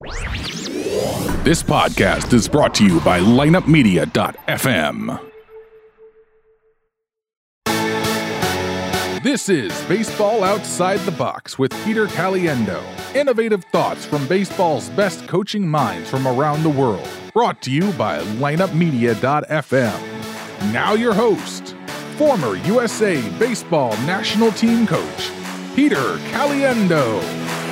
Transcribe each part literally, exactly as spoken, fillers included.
This podcast is brought to you by lineup media dot f m. This is Baseball Outside the Box with Peter Caliendo. Innovative thoughts from baseball's best coaching minds from around the world. Brought to you by lineup media dot f m. Now your host, former U S A Baseball National Team Coach, Peter Caliendo.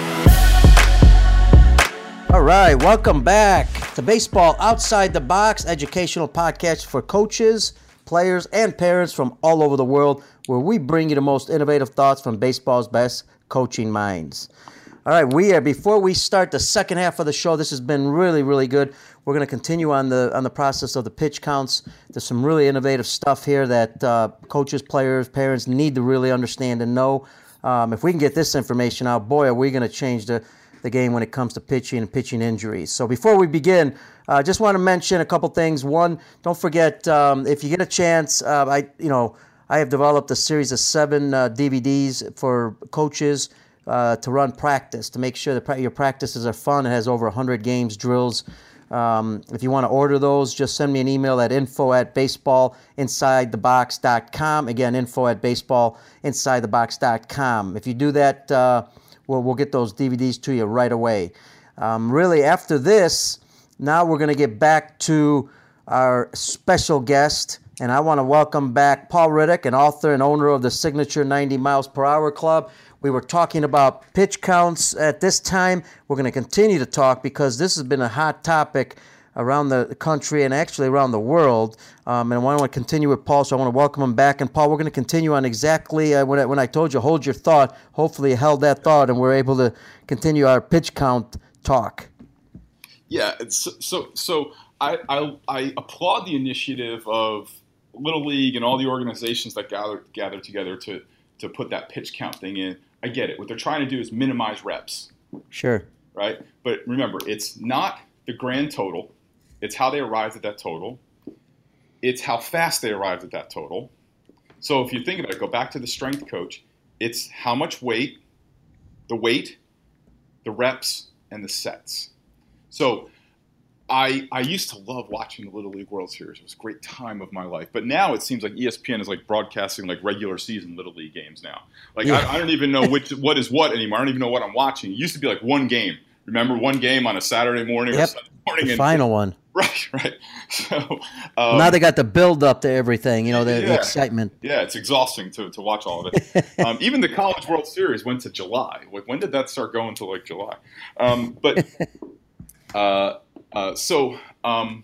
All right, welcome back to Baseball Outside the Box, educational podcast for coaches, players, and parents from all over the world, where we bring you the most innovative thoughts from baseball's best coaching minds. All right, we are before we start the second half of the show. This has been really, really good. We're going to continue on the on the process of the pitch counts. There's some really innovative stuff here that uh, coaches, players, parents need to really understand and know. Um, if we can get this information out, boy, are we going to change the the game when it comes to pitching and pitching injuries. So before we begin, I uh, just want to mention a couple things. One, don't forget, um, if you get a chance, uh, I you know I have developed a series of seven uh, D V Ds for coaches uh, to run practice, to make sure that pra- your practices are fun. It has over one hundred games, drills. Um, if you want to order those, just send me an email at info at baseball inside the box dot com. Again, info at baseball inside the box dot com. If you do that, uh, We'll, we'll get those D V Ds to you right away. Um, really, after this, now we're going to get back to our special guest, and I want to welcome back Paul Riddick, an author and owner of the Signature ninety Miles Per Hour Club. We were talking about pitch counts at this time. We're going to continue to talk because this has been a hot topic around the country and actually around the world. Um, and I want to continue with Paul, so I want to welcome him back. And Paul, we're going to continue on exactly uh, when, I, when I told you, hold your thought. Hopefully you held that thought and we're able to continue our pitch count talk. Yeah, it's, so so I, I I applaud the initiative of Little League and all the organizations that gather gather together to, to put that pitch count thing in. I get it. What they're trying to do is minimize reps. Sure. Right? But remember, it's not the grand total. It's how they arrived at that total. It's how fast they arrived at that total. So if you think about it, go back to the strength coach. It's how much weight, the weight, the reps, and the sets. So I I used to love watching the Little League World Series. It was a great time of my life. But now it seems like E S P N is like broadcasting like regular season Little League games now. Like yeah. I, I don't even know which what is what anymore. I don't even know what I'm watching. It used to be like one game. Remember one game on a Saturday morning yep. or Sunday morning? The and, final one. Right, right. So um, now they got the build up to everything, you know, the, yeah, the excitement. Yeah, it's exhausting to, to watch all of it. um, even the College World Series went to July. Like, when did that start going to like July? Um, but uh, uh, so um,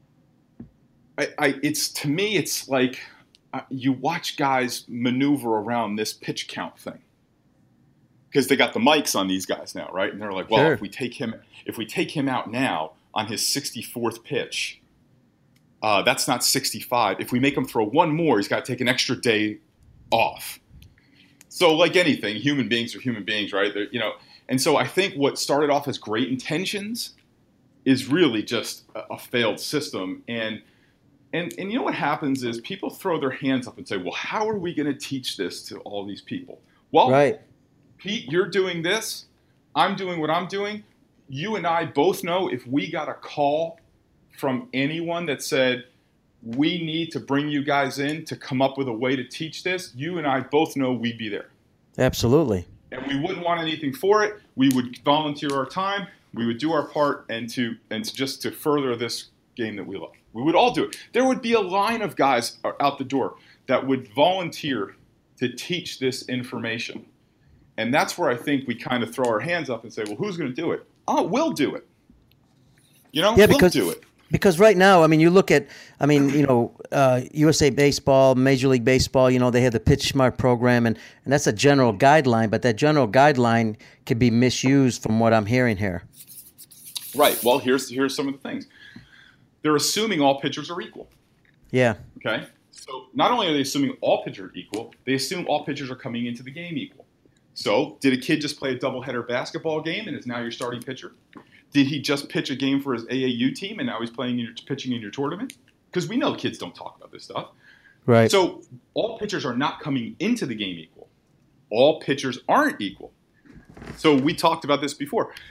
I, I, it's to me, it's like uh, you watch guys maneuver around this pitch count thing. Because they got the mics on these guys now, right? And they're like, well, sure. if we take him, if we take him out now on his sixty-fourth pitch, uh, that's not sixty-five. If we make him throw one more, he's got to take an extra day off. So, like anything, human beings are human beings, right? They're, you know, and so I think what started off as great intentions is really just a, a failed system. And and and you know what happens is people throw their hands up and say, well, how are we going to teach this to all these people? Well, right. Pete, you're doing this. I'm doing what I'm doing. You and I both know if we got a call from anyone that said, we need to bring you guys in to come up with a way to teach this, you and I both know we'd be there. Absolutely. And we wouldn't want anything for it. We would volunteer our time. We would do our part and to and to just to further this game that we love. We would all do it. There would be a line of guys out the door that would volunteer to teach this information. And that's where I think we kind of throw our hands up and say, well, who's going to do it? Oh, we'll do it. You know, yeah, we'll because, do it. Because right now, I mean, you look at, I mean, you know, uh, U S A Baseball, Major League Baseball, you know, they have the Pitch Smart program, and, and that's a general guideline, but that general guideline can be misused from what I'm hearing here. Right. Well, here's here's some of the things. They're assuming all pitchers are equal. Yeah. Okay? So not only are they assuming all pitchers are equal, they assume all pitchers are coming into the game equal. So did a kid just play a doubleheader basketball game and is now your starting pitcher? Did he just pitch a game for his A A U team and now he's playing in your, pitching in your tournament? Because we know kids don't talk about this stuff. Right. So all pitchers are not coming into the game equal. All pitchers aren't equal. So we talked about this before.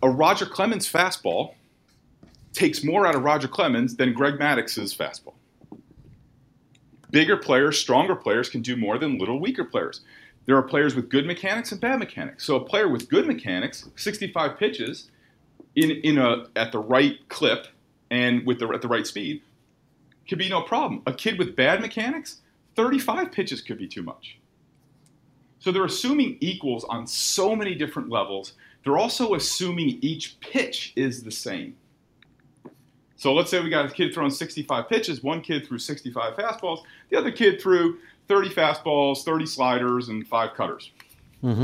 a Roger Clemens fastball takes more out of Roger Clemens than Greg Maddox's fastball. Bigger players, stronger players can do more than little weaker players. There are players with good mechanics and bad mechanics. So a player with good mechanics, sixty-five pitches in, in a at the right clip and with the at the right speed, could be no problem. A kid with bad mechanics, thirty-five pitches could be too much. So they're assuming equals on so many different levels. They're also assuming each pitch is the same. So let's say we got a kid throwing sixty-five pitches. One kid threw sixty-five fastballs. The other kid threw thirty fastballs, thirty sliders, and five cutters. Mm-hmm.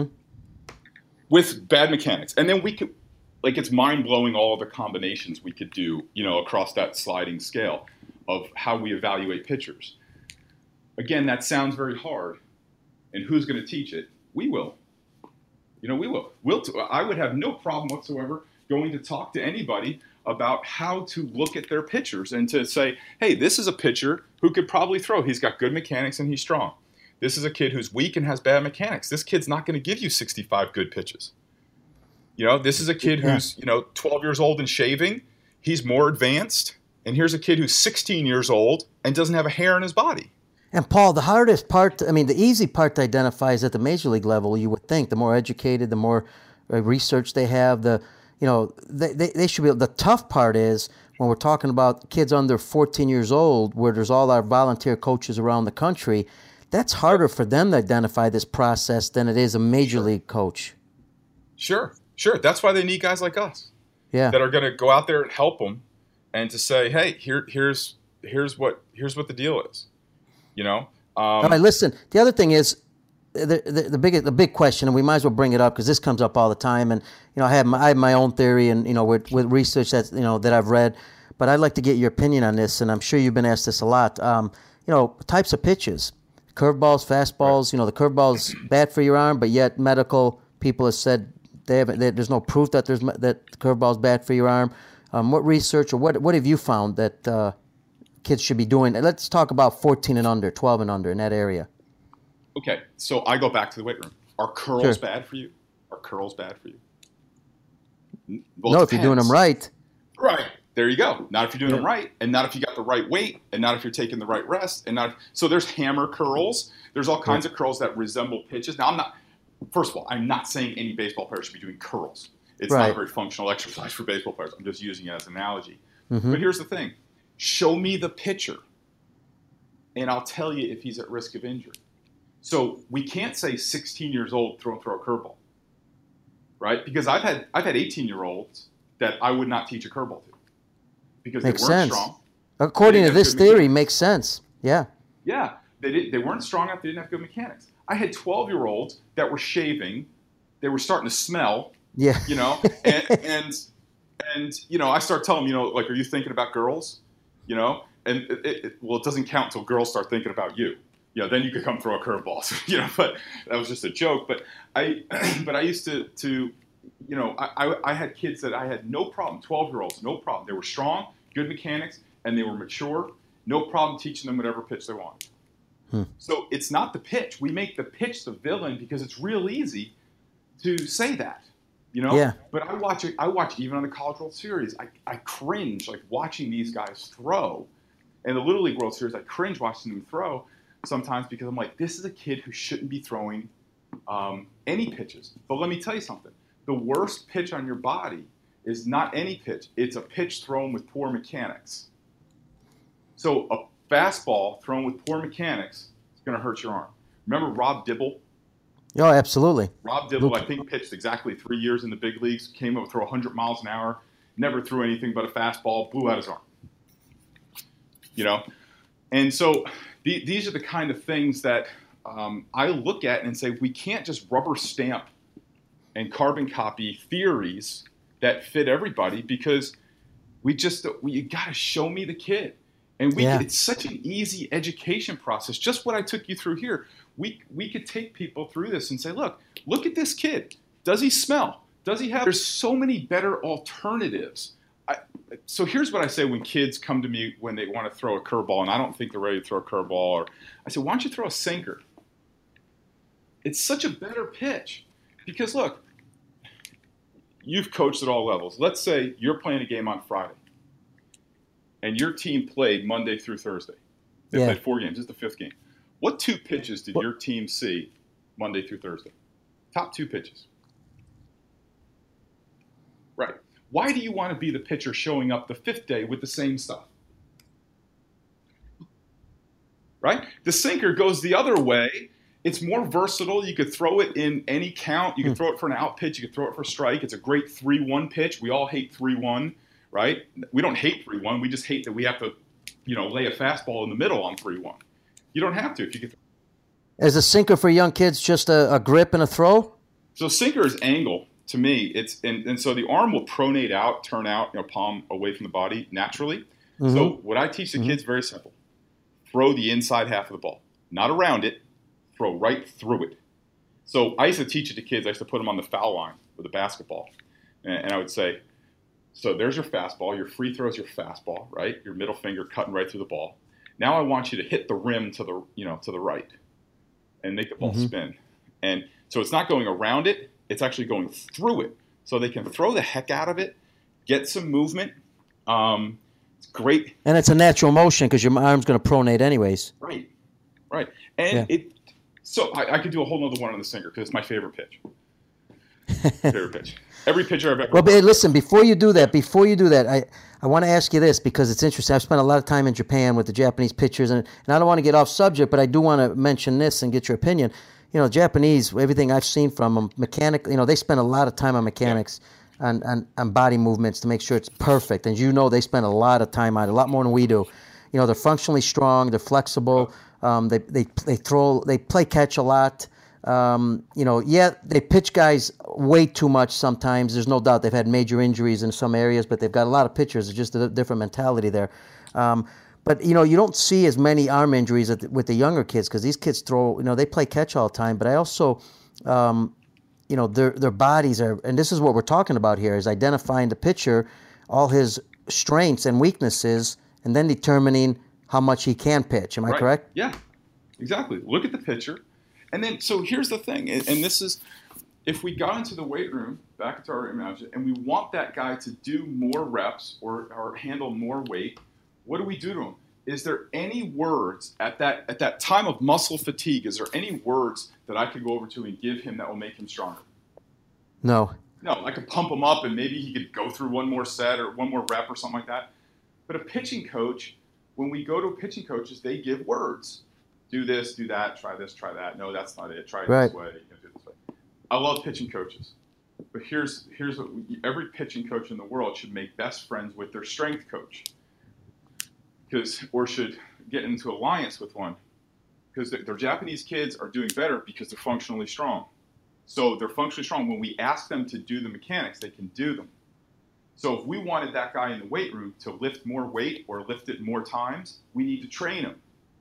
With bad mechanics. And then we could, like, it's mind-blowing all of the combinations we could do, you know, across that sliding scale of how we evaluate pitchers. Again, that sounds very hard. And who's going to teach it? We will. You know, we will. We'll t- I would have no problem whatsoever going to talk to anybody about how to look at their pitchers and to say, hey, this is a pitcher who could probably throw. He's got good mechanics and he's strong. This is a kid who's weak and has bad mechanics. This kid's not going to give you sixty-five good pitches. You know, this is a kid who's, you know, twelve years old and shaving. He's more advanced. And here's a kid who's sixteen years old and doesn't have a hair in his body. And Paul, the hardest part, I mean, the easy part to identify is at the major league level, you would think. The more educated, the more uh, research they have, the, you know, they, they, they should be able, the tough part is when we're talking about kids under fourteen years old, where there's all our volunteer coaches around the country, that's harder for them to identify this process than it is a major Sure. league coach. Sure, sure. That's why they need guys like us. Yeah. That are going to go out there and help them and to say, hey, here, here's, here's what, here's what the deal is. You know. Um, All right. Listen. The other thing is the the, the big the big question, and we might as well bring it up because this comes up all the time. And you know, I have my, I have my own theory, and you know, with with research that you know that I've read. But I'd like to get your opinion on this, and I'm sure you've been asked this a lot. Um, you know, types of pitches, curveballs, fastballs. Right. You know, the curveball's bad for your arm, but yet medical people have said they haven't. They, there's no proof that there's that the curveball's bad for your arm. Um, what research or what what have you found that uh, kids should be doing? Let's talk about fourteen and under, twelve and under in that area. Okay, so I go back to the weight room. Are curls Sure. bad for you? Are curls bad for you? no, Well, it if you're doing depends. them right. Right. There you go. Not if you're doing Yeah. them right, and not if you got the right weight, and not if you're taking the right rest, and not. If, so there's hammer curls. There's all kinds of curls that resemble pitches. Now I'm not. First of all, I'm not saying any baseball player should be doing curls. It's Right. not a very functional exercise for baseball players. I'm just using it as an analogy. Mm-hmm. But here's the thing: show me the pitcher, and I'll tell you if he's at risk of injury. So we can't say sixteen years old throw throw a curveball, right? Because I've had I've had eighteen year olds that I would not teach a curveball to because Makes they weren't sense. strong. According They to didn't have this good theory, mechanics. makes sense. Yeah. Yeah, they did, they weren't strong enough. They didn't have good mechanics. I had twelve year olds that were shaving. They were starting to smell. Yeah. You know, and and, and you know, I start telling them, you know, like, are you thinking about girls? You know, and it, it, well, it doesn't count until girls start thinking about you. You know, then you could come throw a curveball. So, you know, but that was just a joke. But I, but I used to, to, you know, I, I, I had kids that I had no problem, twelve year olds, no problem. They were strong, good mechanics, and they were mature. No problem teaching them whatever pitch they want. Hmm. So it's not the pitch. We make the pitch the villain because it's real easy to say that. You know, Yeah. But I watch it. I watch even on the College World Series. I, I cringe like watching these guys throw, and the Little League World Series. I cringe watching them throw sometimes because I'm like, this is a kid who shouldn't be throwing um, any pitches. But let me tell you something: the worst pitch on your body is not any pitch. It's a pitch thrown with poor mechanics. So a fastball thrown with poor mechanics is going to hurt your arm. Remember Rob Dibble? Oh, absolutely. Rob Dibble, I think, pitched exactly three years in the big leagues, came up with throw one hundred miles an hour, never threw anything but a fastball, blew out his arm. You know? And so the, these are the kind of things that um, I look at and say, we can't just rubber stamp and carbon copy theories that fit everybody because we just, we, you got to show me the kid. And we Yeah. it's such an easy education process. Just what I took you through here. We we could take people through this and say, look, look at this kid. Does he smell? Does he have? There's so many better alternatives. I, so here's what I say when kids come to me when they want to throw a curveball, and I don't think they're ready to throw a curveball. Or I say, why don't you throw a sinker? It's such a better pitch because look, you've coached at all levels. Let's say you're playing a game on Friday, and your team played Monday through Thursday. They Yeah. played four games. This is the fifth game. What two pitches did What- your team see Monday through Thursday? Top two pitches. Right. Why do you want to be the pitcher showing up the fifth day with the same stuff? Right? The sinker goes the other way. It's more versatile. You could throw it in any count. You could throw it for an out pitch. You could throw it for a strike. It's a great three one pitch. We all hate three one, right? We don't hate three one. We just hate that we have to, you know, lay a fastball in the middle on three one. You don't have to. If you could. Is a sinker for young kids just a, a grip and a throw? So sinker is angle. To me, it's and, and so the arm will pronate out, turn out, you know, palm away from the body naturally. Mm-hmm. So what I teach the Mm-hmm. kids, very simple. Throw the inside half of the ball. Not around it. Throw right through it. So I used to teach it to kids. I used to put them on the foul line with a basketball. And, and I would say, so there's your fastball. Your free throw is your fastball, right? Your middle finger cutting right through the ball. Now I want you to hit the rim to the, you know, to the right and make the ball Mm-hmm. spin. And so it's not going around it. It's actually going through it. So they can throw the heck out of it, get some movement. Um, it's great. And it's a natural motion because your arm's going to pronate anyways. Right, right. And Yeah. it. So I, I could do a whole other one on the sinker because it's my favorite pitch. favorite pitch. Every pitcher I've ever. Well, but hey, listen, before you do that, before you do that, I, I want to ask you this because it's interesting. I've spent a lot of time in Japan with the Japanese pitchers, and, and I don't want to get off subject, but I do want to mention this and get your opinion. You know, Japanese, everything I've seen from them, mechanic, you know, they spend a lot of time on mechanics, on, on, on body movements to make sure it's perfect. And you know they spend a lot of time on it, a lot more than we do. You know, they're functionally strong, they're flexible, um, they, they, they throw, they play catch a lot. Um, you know, yeah, they pitch guys way too much sometimes. There's no doubt they've had major injuries in some areas, but they've got a lot of pitchers. It's just a different mentality there. Um, but, you know, you don't see as many arm injuries at the, with the younger kids because these kids throw, you know, they play catch all the time. But I also, um, you know, their their bodies are, and this is what we're talking about here, is identifying the pitcher, all his strengths and weaknesses, and then determining how much he can pitch. Am I Right. correct? Yeah, exactly. Look at the pitcher. And then, so here's the thing, and, and this is, if we got into the weight room, back into our imagine, and we want that guy to do more reps or, or handle more weight, what do we do to him? Is there any words at that at that time of muscle fatigue, is there any words that I could go over to and give him that will make him stronger? No. No, I could pump him up and maybe he could go through one more set or one more rep or something like that. But a pitching coach, when we go to pitching coaches, they give words. Do this, do that, try this, try that. No, that's not it. Try it Right. this way. You know, do it this way. I love pitching coaches. But here's here's what we, every pitching coach in the world should make best friends with their strength coach. Because or should get into alliance with one. Because their Japanese kids are doing better because they're functionally strong. So they're functionally strong. When we ask them to do the mechanics, they can do them. So if we wanted that guy in the weight room to lift more weight or lift it more times, we need to train him.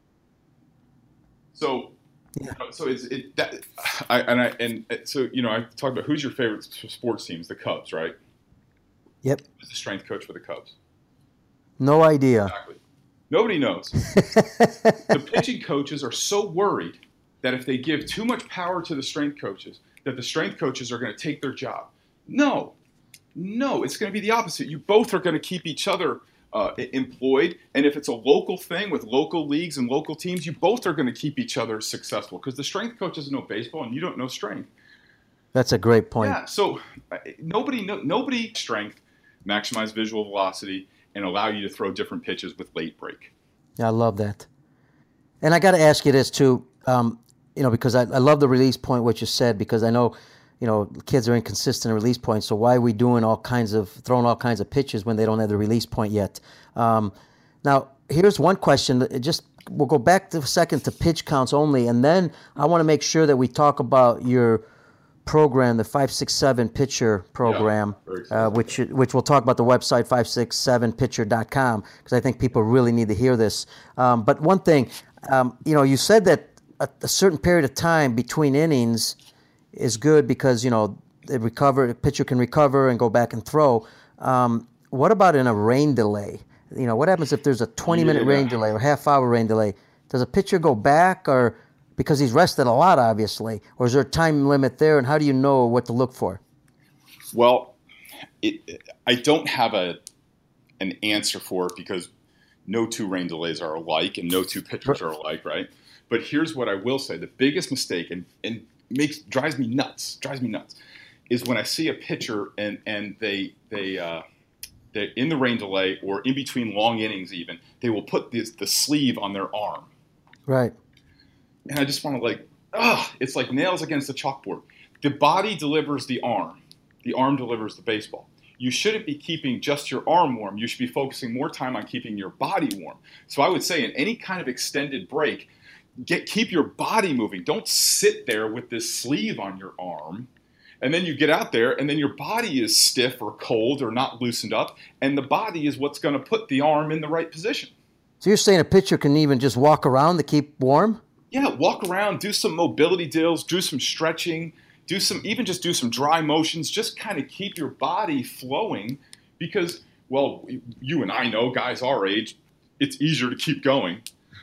So, Yeah. so it's it that I and I and so you know I talked about who's your favorite sports teams? The Cubs, right? Yep. Who's the strength coach for the Cubs? No idea. Exactly. Nobody knows. The pitching coaches are so worried that if they give too much power to the strength coaches, that the strength coaches are going to take their job. No, no, it's going to be the opposite. You both are going to keep each other uh, employed. And if it's a local thing with local leagues and local teams, you both are going to keep each other successful because the strength coach doesn't know baseball and you don't know strength. That's a great point. Yeah, so uh, nobody, no, nobody strength, maximize visual velocity, and allow you to throw different pitches with late break. Yeah, I love that. And I got to ask you this too, um, you know, because I, I love the release point, what you said, because I know, you know, kids are inconsistent in release points. So why are we doing all kinds of, throwing all kinds of pitches when they don't have the release point yet? Um, now, here's one question. It just we'll go back to a second to pitch counts only, and then I want to make sure that we talk about your program, the five six seven pitcher program, Yeah, very uh, which which we'll talk about the website five six seven pitcher dot com because I think people really need to hear this. Um, but one thing, um, you know, you said that a, a certain period of time between innings is good because you know they recover, the pitcher can recover and go back and throw. Um, what about in a rain delay? You know, what happens if there's a twenty minute Yeah. rain delay or half hour rain delay? Does a pitcher go back or? Because he's rested a lot, obviously. Or is there a time limit there, and how do you know what to look for? Well, it, I don't have a an answer for it because no two rain delays are alike and no two pitchers are alike, right? But here's what I will say: the biggest mistake, and, and makes drives me nuts, drives me nuts, is when I see a pitcher and and they they uh, they're in the rain delay or in between long innings, even they will put this the sleeve on their arm, right? And I just want to like, ah, it's like nails against the chalkboard. The body delivers the arm, the arm delivers the baseball. You shouldn't be keeping just your arm warm. You should be focusing more time on keeping your body warm. So I would say in any kind of extended break, get keep your body moving. Don't sit there with this sleeve on your arm. And then you get out there, and then your body is stiff or cold or not loosened up, and the body is what's going to put the arm in the right position. So you're saying a pitcher can even just walk around to keep warm? Yeah, walk around, do some mobility drills, do some stretching, do some even just do some dry motions, just kind of keep your body flowing because, well, you and I know, guys our age, it's easier to keep going.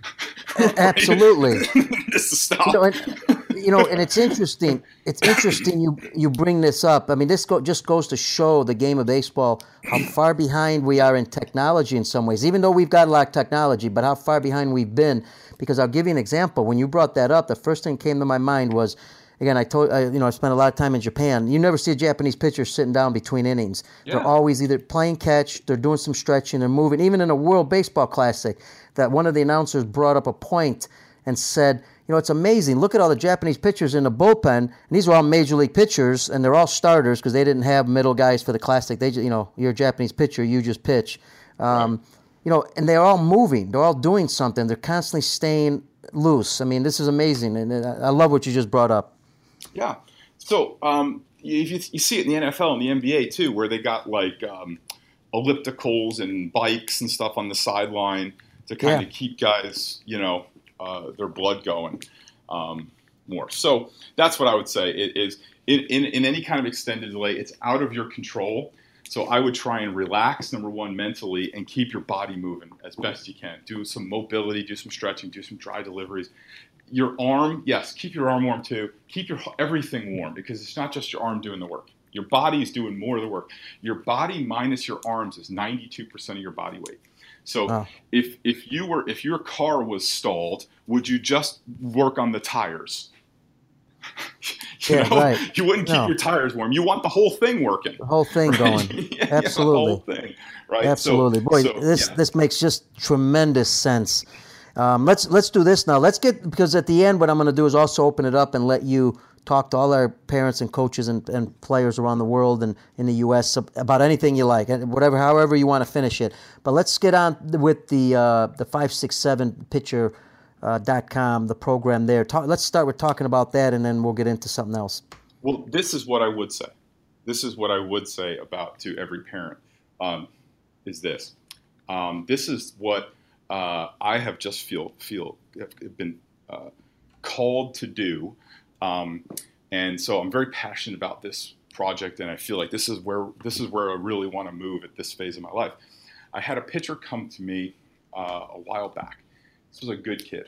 Absolutely. Just to stop. You know, and, you know, and it's interesting. It's interesting you you bring this up. I mean, this go, just goes to show the game of baseball how far behind we are in technology in some ways. Even though we've got a lot of technology, but how far behind we've been. Because I'll give you an example. When you brought that up, the first thing that came to my mind was, again, I told I, you know I spent a lot of time in Japan. You never see a Japanese pitcher sitting down between innings. Yeah. They're always either playing catch, they're doing some stretching, they're moving. Even in a World Baseball Classic, that one of the announcers brought up a point and said, you know, it's amazing. Look at all the Japanese pitchers in the bullpen, and these are all major league pitchers, and they're all starters because they didn't have middle guys for the Classic. They, just, you know, you're a Japanese pitcher, you just pitch. Um, right. You know, and they're all moving. They're all doing something. They're constantly staying loose. I mean, this is amazing, and I love what you just brought up. Yeah. So um, you, you, you see it in the N F L and the N B A too, where they got like um, ellipticals and bikes and stuff on the sideline to kind Yeah. of keep guys, you know, uh, their blood going um, more. So that's what I would say. It is in, in, in any kind of extended delay, it's out of your control. So I would try and relax, number one, mentally, and keep your body moving as best you can. Do some mobility, do some stretching, do some dry deliveries. Your arm, yes, keep your arm warm too. Keep your everything warm because it's not just your arm doing the work. Your body is doing more of the work. Your body minus your arms is ninety-two percent of your body weight. So Wow. if if you were if your car was stalled, would you just work on the tires? you Yeah, know, right. you wouldn't keep No. your tires warm. You want the whole thing working. The whole thing Right? going. Yeah, Absolutely. the whole thing, right? Absolutely. So, Boy, so, this yeah. this makes just tremendous sense. Um, let's let's do this now. Let's get because at the end, what I'm going to do is also open it up and let you talk to all our parents and coaches and, and players around the world and in the U S about anything you like, and whatever, however you want to finish it. But let's get on with the uh, the five six seven pitcher uh, dot com, the program there. Talk, let's start with talking about that, and then we'll get into something else. Well, this is what I would say. This is what I would say about to every parent. Um, is this? Um, this is what uh, I have just feel feel have been uh, called to do, um, and so I'm very passionate about this project, and I feel like this is where this is where I really want to move at this phase of my life. I had a pitcher come to me uh, a while back. This was a good kid,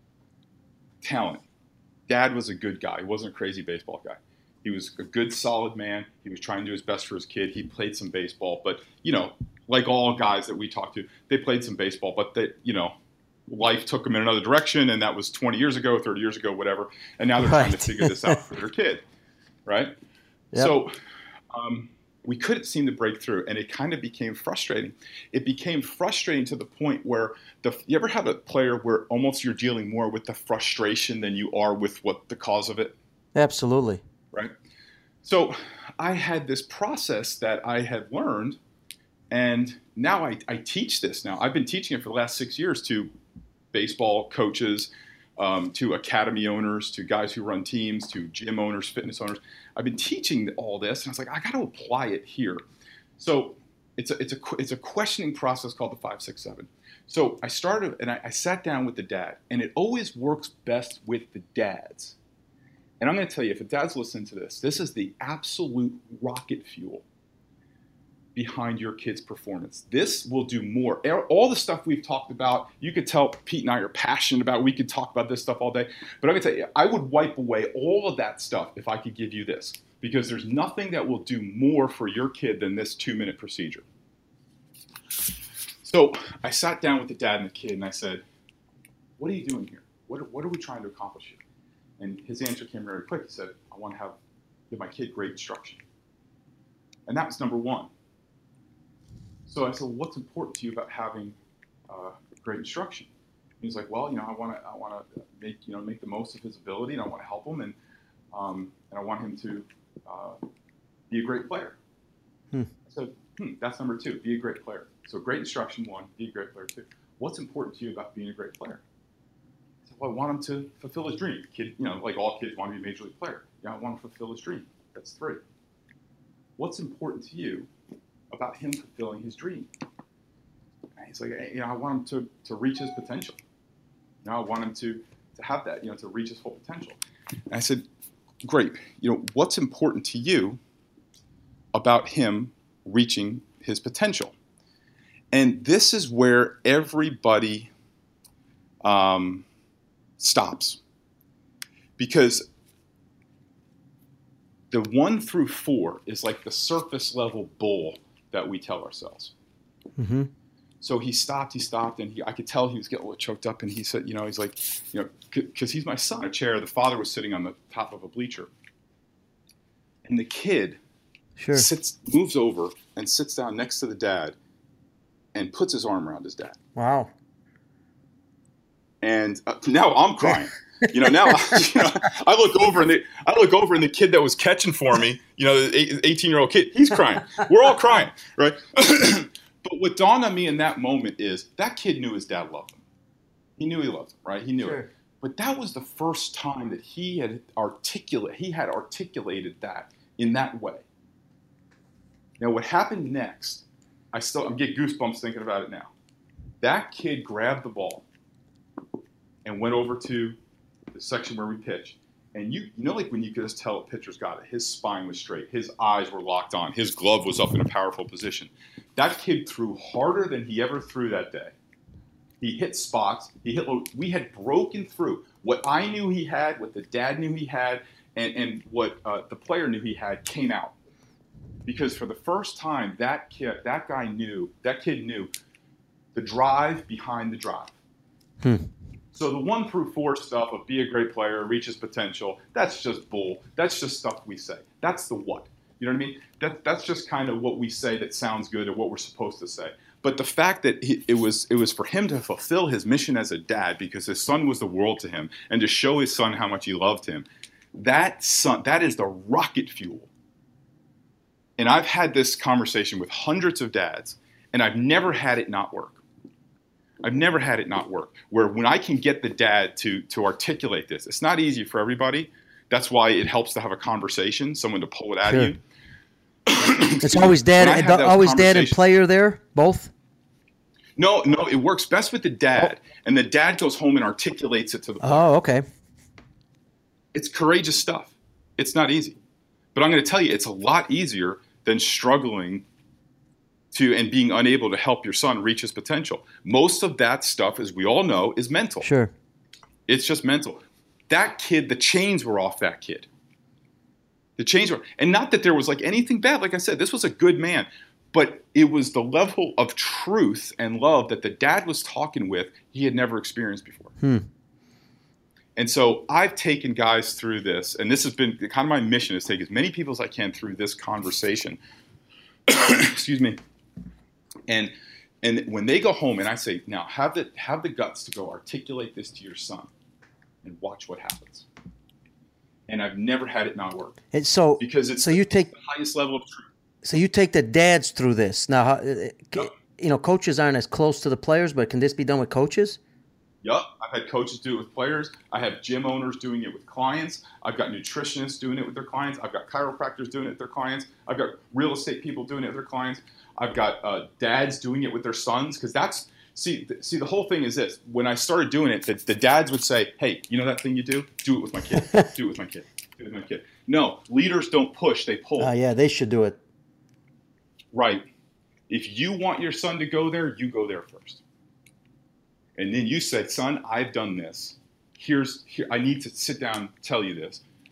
talent. Dad was a good guy. He wasn't a crazy baseball guy. He was a good, solid man. He was trying to do his best for his kid. He played some baseball, but, you know, like all guys that we talk to, they played some baseball, but they, you know, life took them in another direction, and that was twenty years ago, thirty years ago, whatever. And now they're Right. trying to figure this out for their kid, right? Yep. So um, we couldn't seem to break through, and it kind of became frustrating. It became frustrating to the point where the you ever have a player where almost you're dealing more with the frustration than you are with what the cause of it? Absolutely. Right. So I had this process that I had learned, and now I, I teach this now. I've been teaching it for the last six years to baseball coaches, um, to academy owners, to guys who run teams, to gym owners, fitness owners. I've been teaching all this, and I was like, I got to apply it here. So it's a, it's a, it's a questioning process called the five six seven. So I started, and I, I sat down with the dad, and it always works best with the dads. And I'm going to tell you, if a dad's listening to this, this is the absolute rocket fuel behind your kid's performance. This will do more. All the stuff we've talked about, you could tell Pete and I are passionate about. We could talk about this stuff all day. But I'm going to tell you, I would wipe away all of that stuff if I could give you this. because there's nothing that will do more for your kid than this two-minute procedure. So I sat down with the dad and the kid, and I said, what are you doing here? What are, what are we trying to accomplish here? And his answer came very quick. He said, I want to have give my kid great instruction. And that was number one. So I said, well, what's important to you about having uh, great instruction? And he's like, well, you know, I want to I want to make you know make the most of his ability, and I want to help him, and um, and I want him to uh, be a great player. Hmm. I said, hmm, that's number two, be a great player. So great instruction, one, be a great player, two. What's important to you about being a great player? I said, well, I want him to fulfill his dream. Kid, you know, like all kids want to be a major league player. Yeah, I want him to fulfill his dream. That's three. What's important to you about him fulfilling his dream? And he's like, hey, you know, I want him to, to reach his potential. You know, I want him to, to have that, you know, to reach his full potential. And I said, great. You know, what's important to you about him reaching his potential? And this is where everybody um, stops. Because the one through four is like the surface level bull that we tell ourselves. Mm-hmm. So he stopped, he stopped, and he, I could tell he was getting a little choked up. And he said, you know, he's like, you know, because he's my son. A chair, the father was sitting on the top of a bleacher. And the kid sure. sits, moves over and sits down next to the dad and puts his arm around his dad. Wow. And uh, now I'm crying. You know, now you know, I look over and the, I look over and the kid that was catching for me, you know, the eighteen-year-old kid, he's crying. We're all crying, right? But what dawned on me in that moment is that kid knew his dad loved him. He knew he loved him, right? He knew sure. it. But that was the first time that he had articulate, he had articulated that in that way. Now, what happened next? I still I'm getting goosebumps thinking about it now. That kid grabbed the ball and went over to the section where we pitch. And you, you know, like when you could just tell a pitcher's got it, his spine was straight, his eyes were locked on, his glove was up in a powerful position. That kid threw harder than he ever threw that day. He hit spots. He hit. We had broken through what I knew he had, what the dad knew he had, and, and what uh, the player knew he had came out. Because for the first time, that kid, that guy knew, that kid knew the drive behind the drive. Hmm. So the one through four stuff of be a great player, reach his potential, that's just bull. That's just stuff we say. That's the what. You know what I mean? That that's just kind of what we say that sounds good or what we're supposed to say. But the fact that he, it was it was for him to fulfill his mission as a dad because his son was the world to him and to show his son how much he loved him, that son, that is the rocket fuel. And I've had this conversation with hundreds of dads, and I've never had it not work. I've never had it not work, where when I can get the dad to to articulate this, it's not easy for everybody. That's why it helps to have a conversation, someone to pull it out sure. of you. It's always dad, always dad and player there, both? No, no, it works best with the dad, oh. and the dad goes home and articulates it to the player. Oh, okay. It's courageous stuff. It's not easy. But I'm going to tell you, it's a lot easier than struggling to and being unable to help your son reach his potential. Most of that stuff, as we all know, is mental. Sure. It's just mental. That kid, the chains were off that kid. The chains were, and not that there was like anything bad. Like I said, this was a good man, but it was the level of truth and love that the dad was talking with he had never experienced before. Hmm. And so I've taken guys through this, and this has been kind of my mission is to take as many people as I can through this conversation. Excuse me. And and when they go home and I say, now have the have the guts to go articulate this to your son and watch what happens. And I've never had it not work. And so because it's so the, you take the highest level of truth. So you take the dads through this. Now, you know, coaches aren't as close to the players, but can this be done with coaches? Yup. I've had coaches do it with players. I have gym owners doing it with clients. I've got nutritionists doing it with their clients. I've got chiropractors doing it with their clients. I've got real estate people doing it with their clients. I've got uh, dads doing it with their sons because that's see th- see the whole thing is this. When I started doing it, the, the dads would say, "Hey, you know that thing you do? Do it with my kid. Do it with my kid. Do it with my kid." No, leaders don't push; they pull. Uh, yeah, they should do it. Right. If you want your son to go there, you go there first. And then you said, son, I've done this. Here's here. I need to sit down and tell you this.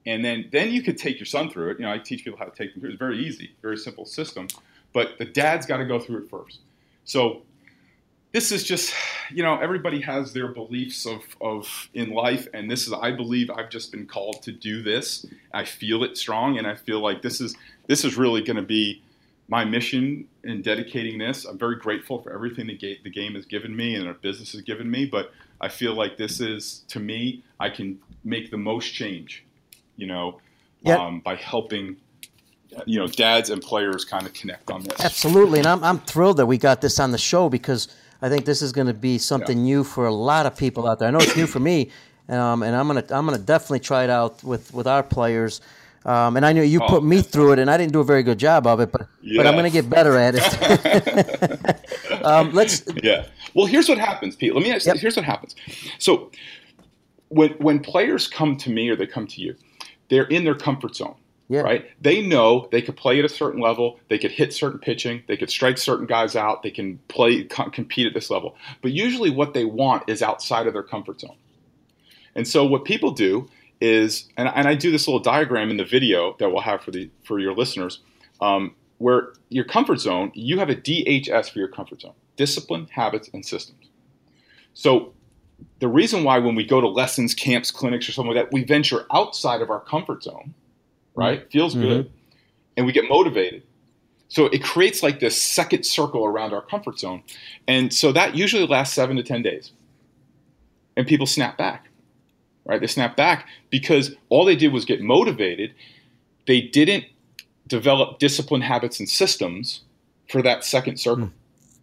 And then, then you could take your son through it. You know, I teach people how to take them through it. It's very easy, very simple system. But the dad's got to go through it first. So this is just, you know, everybody has their beliefs of, of in life. And this is, I believe I've just been called to do this. I feel it strong. And I feel like this is, this is really going to be my mission in dedicating this. I'm very grateful for everything the game, the game has given me and our business has given me. But I feel like this is, to me, I can make the most change, you know, yep. um, by helping, you know, dads and players kind of connect on this. Absolutely. And I'm, I'm thrilled that we got this on the show, because I think this is going to be something yeah. new for a lot of people out there. I know it's new for me, um, and I'm going to I'm going to definitely try it out with, with our players. Um, and I know you oh, put me through it, and I didn't do a very good job of it, but yeah. but I'm going to get better at it. um, let's. Yeah. Well, here's what happens, Pete. Let me ask. Yep. Here's what happens. So, when when players come to me or they come to you, they're in their comfort zone. Yeah. Right? They know they could play at a certain level. They could hit certain pitching. They could strike certain guys out. They can play, co- compete at this level. But usually, what they want is outside of their comfort zone. And so, what people do is, and, and I do this little diagram in the video that we'll have for the for your listeners, um, where your comfort zone, you have a D H S for your comfort zone: discipline, habits, and systems. So the reason why when we go to lessons, camps, clinics, or something like that, we venture outside of our comfort zone, right? Mm-hmm. Feels good, and we get motivated. So it creates like this second circle around our comfort zone, and so that usually lasts seven to ten days, and people snap back. Right? They snap back because all they did was get motivated. They didn't develop discipline, habits, and systems for that second circle. Mm.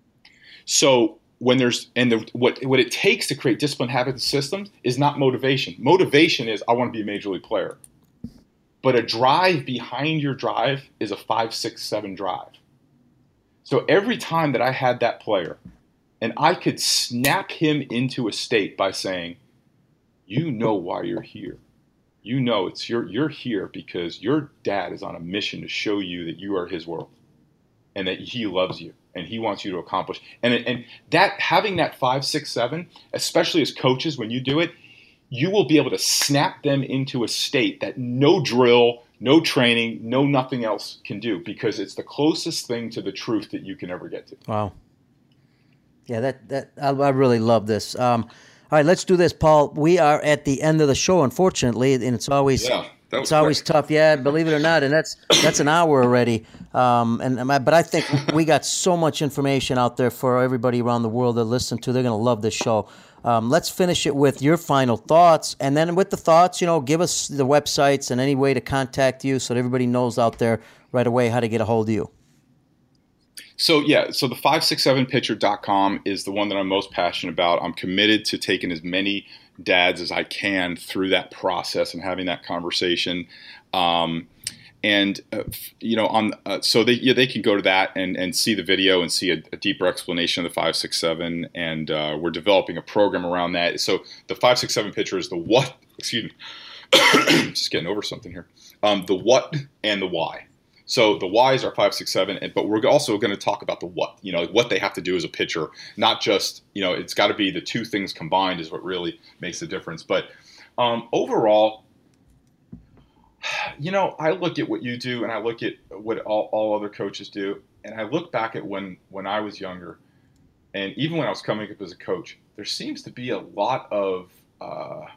So when there's and the, what what it takes to create discipline, habits, and systems is not motivation. Motivation is I want to be a major league player, but a drive behind your drive is a five, six, seven drive. So every time that I had that player, and I could snap him into a state by saying, you know why you're here. You know it's you're you're here because your dad is on a mission to show you that you are his world, and that he loves you and he wants you to accomplish. And and that having that five, six, seven, especially as coaches, when you do it, you will be able to snap them into a state that no drill, no training, no nothing else can do, because it's the closest thing to the truth that you can ever get to. Wow. Yeah, that that I, I really love this. Um, All right, let's do this, Paul. We are at the end of the show, unfortunately, and it's always yeah, it's always quick. tough. Yeah, believe it or not, and that's that's an hour already. Um, and but I think we got so much information out there for everybody around the world that listen to. They're going to love this show. Um, let's finish it with your final thoughts, and then with the thoughts, you know, give us the websites and any way to contact you, so that everybody knows out there right away how to get a hold of you. So, yeah, so the five six seven pitcher dot com is the one that I'm most passionate about. I'm committed to taking as many dads as I can through that process and having that conversation. Um, and, uh, you know, on uh, so they yeah, they can go to that and, and see the video and see a, a deeper explanation of the five six seven. And uh, we're developing a program around that. So the five six seven pitcher is the what, excuse me, just getting over something here, um, the what and the why. So the whys are five, six, seven, and, but we're also going to talk about the what, you know, what they have to do as a pitcher, not just, you know, it's got to be the two things combined is what really makes the difference. But um, overall, you know, I look at what you do and I look at what all, all other coaches do, and I look back at when, when I was younger, and even when I was coming up as a coach, there seems to be a lot of uh,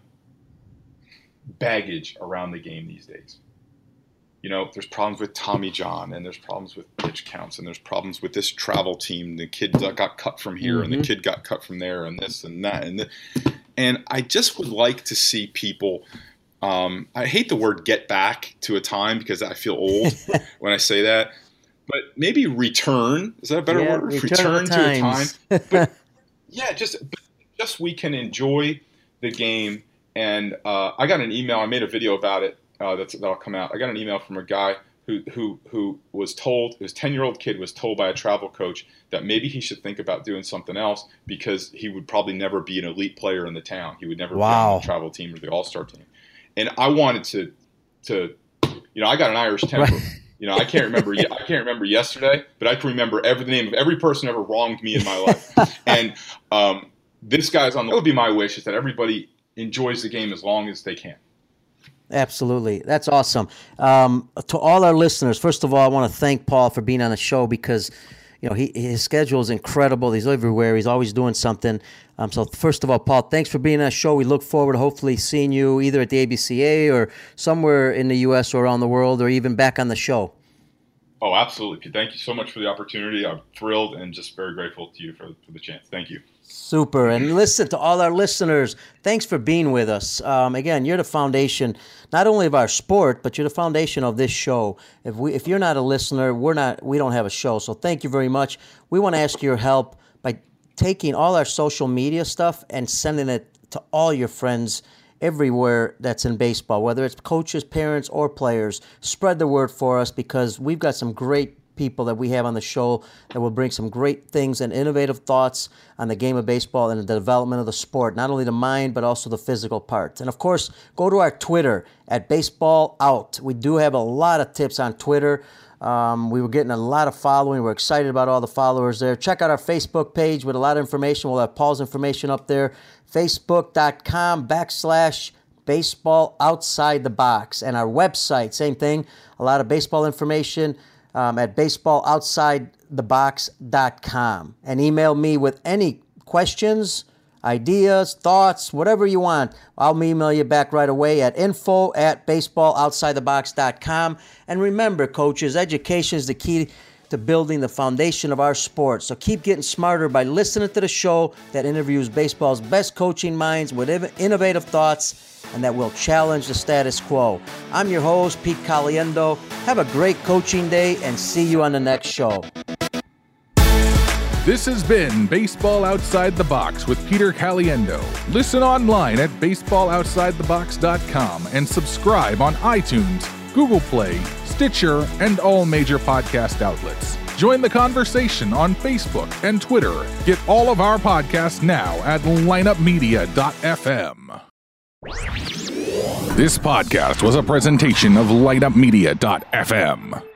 baggage around the game these days. You know, there's problems with Tommy John, and there's problems with pitch counts, and there's problems with this travel team. The kid got cut from here, mm-hmm. and the kid got cut from there, and this and that. And the, and I just would like to see people, um, I hate the word get back to a time because I feel old when I say that, but maybe return. Is that a better yeah, word? Return, return to a time. But, yeah, just, just we can enjoy the game. And uh, I got an email. I made a video about it. Uh, that's, that'll come out. I got an email from a guy who who who was told, his ten-year-old kid was told by a travel coach that maybe he should think about doing something else because he would probably never be an elite player in the town. He would never wow. be on the travel team or the all-star team. And I wanted to, to you know, I got an Irish temper. Right. You know, I can't remember. I can't remember yesterday, but I can remember every the name of every person ever wronged me in my life. And um, this guy's on. That would be my wish: is that everybody enjoys the game as long as they can. Absolutely. That's awesome. Um, to all our listeners, first of all, I want to thank Paul for being on the show because, you know, he, his schedule is incredible. He's everywhere. He's always doing something. Um, so first of all, Paul, thanks for being on the show. We look forward to hopefully seeing you either at the A B C A or somewhere in the U S or around the world or even back on the show. Oh, absolutely. Thank you so much for the opportunity. I'm thrilled and just very grateful to you for, for the chance. Thank you. Super. And listen, to all our listeners, thanks for being with us. Um, again, you're the foundation, not only of our sport, but you're the foundation of this show. If we, if you're not a listener, we're not, we don't have a show. So thank you very much. We want to ask your help by taking all our social media stuff and sending it to all your friends everywhere that's in baseball, whether it's coaches, parents, or players. Spread the word for us because we've got some great people that we have on the show that will bring some great things and innovative thoughts on the game of baseball and the development of the sport, not only the mind, but also the physical part. And of course, go to our Twitter at Baseball Out. We do have a lot of tips on Twitter. Um, we were getting a lot of following. We're excited about all the followers there. Check out our Facebook page with a lot of information. We'll have Paul's information up there. Facebook.com backslash Baseball Outside the Box. And our website, same thing. A lot of baseball information um, at baseball outside the box dot com. And email me with any questions, ideas, thoughts, whatever you want. I'll email you back right away at info at baseball outside the box dot com. And remember, coaches, education is the key to building the foundation of our sport. So keep getting smarter by listening to the show that interviews baseball's best coaching minds with innovative thoughts and that will challenge the status quo. I'm your host, Pete Caliendo. Have a great coaching day and see you on the next show. This has been Baseball Outside the Box with Peter Caliendo. Listen online at baseball outside the box dot com and subscribe on iTunes, Google Play, Stitcher, and all major podcast outlets. Join the conversation on Facebook and Twitter. Get all of our podcasts now at lineup media dot f m. This podcast was a presentation of lineup media dot f m.